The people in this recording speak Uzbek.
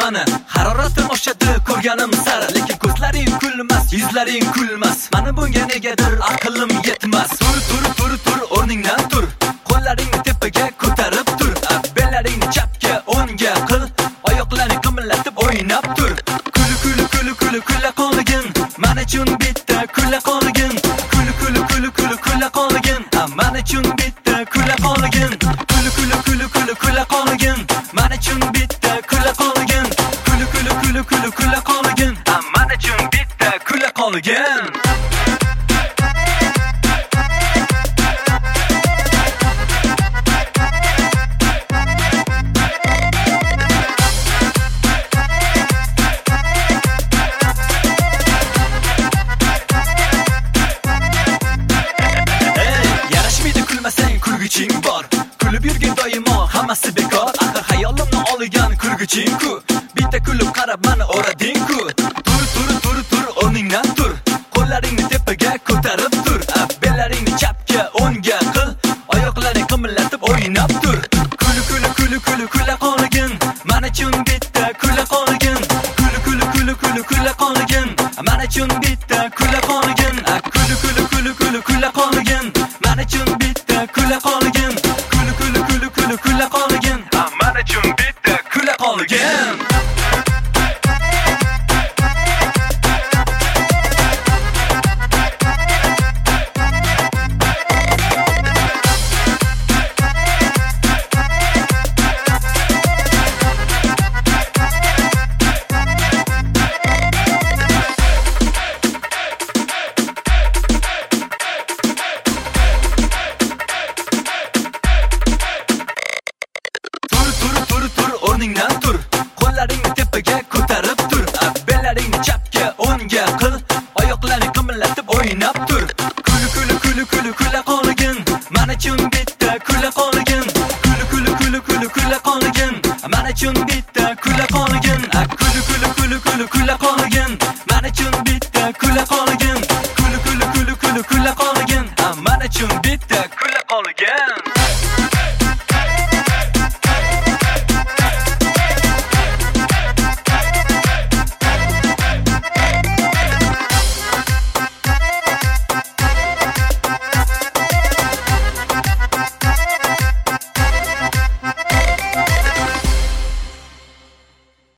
mani. Haroratim oshadi ko'rganim sari, lekin ko'zlaring kulmas, yuzlaring kulmas. Mani bunga negadir aqlim yetmas. Tur o'rningdan tur, qo'llaringni tepaga ko'tarib tur, bellaringni chapga o'ngga qil, oyoqlaringni qimillatib o'ynab tur. Kula qolgin, men uchun bitta kula qolgin. Kula qolgin, men uchun bitta kula qolgin. Kula qolgin, men uchun bitta kula qolgin. Kula qolgin, men uchun bitta kula qolgin. Kulguching bor, kulib yurgin doimo, hammasi bekor. Axir xayolimni olgan kulguching-ku, bitta kulib qarab meni o'rading-ku. Tur o'rningdan tur, qo'llaringni tepaga ko'tarib tur, bellaringni chapga o'ngga qil, oyoqlaringni qimillatib o'ynab tur. Kula qolgin, men uchun bitta kula qolgin. Kula qolgin, men uchun bitta kula qolgin. Kula qolgin, men uchun bitta kula qolgin. Kula qolgin, men uchun bitta kula qolgin. O'rningdan tur, qo'llaringni tepaga ko'tarib tur, bellaringni chapga o'ngga qil, oyoqlaringni qimillatib o'ynab tur. Kula qolgin, men uchun bitta kula qolgin. Kula qolgin, men uchun bitta kula qolgin. Kula qolgin, men uchun bitta kula qolgin. Kula qolgin, men uchun bitta